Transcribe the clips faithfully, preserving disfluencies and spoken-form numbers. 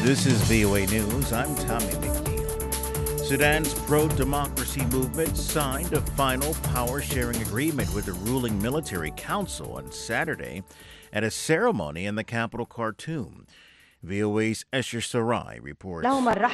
This is V O A News. I'm Tommy McNeil. Sudan's pro-democracy movement signed a final power-sharing agreement with the ruling military council on Saturday at a ceremony in the capital, Khartoum. V O A's Esher Sarai reports.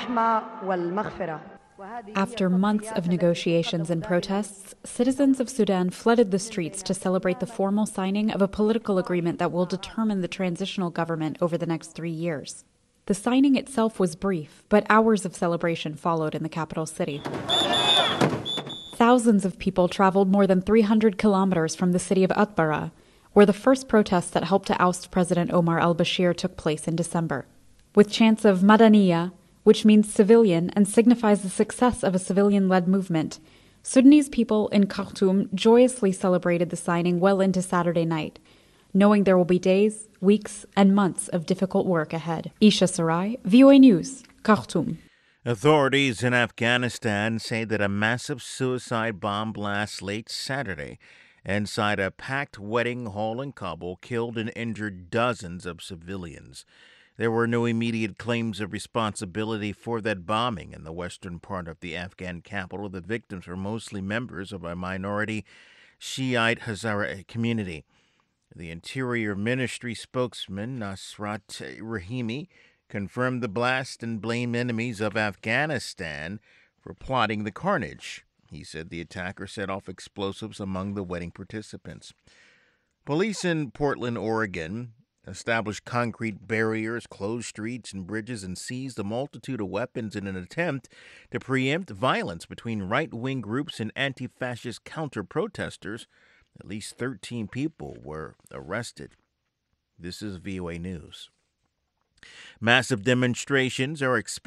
After months of negotiations and protests, citizens of Sudan flooded the streets to celebrate the formal signing of a political agreement that will determine the transitional government over the next three years. The signing itself was brief, but hours of celebration followed in the capital city. Thousands of people traveled more than three hundred kilometers from the city of Atbara, where the first protests that helped to oust President Omar al-Bashir took place in December. With chants of Madaniya, which means civilian and signifies the success of a civilian-led movement, Sudanese people in Khartoum joyously celebrated the signing well into Saturday night, knowing there will be days, weeks, and months of difficult work ahead. Isha Sarai, V O A News, Khartoum. Authorities in Afghanistan say that a massive suicide bomb blast late Saturday inside a packed wedding hall in Kabul killed and injured dozens of civilians. There were no immediate claims of responsibility for that bombing in the western part of the Afghan capital. The victims were mostly members of a minority Shiite Hazara community. The Interior Ministry spokesman, Nasrat Rahimi, confirmed the blast and blamed enemies of Afghanistan for plotting the carnage. He said the attacker set off explosives among the wedding participants. Police in Portland, Oregon, established concrete barriers, closed streets and bridges, and seized a multitude of weapons in an attempt to preempt violence between right-wing groups and anti-fascist counter-protesters. At least thirteen people were arrested. This is V O A News. Massive demonstrations are expected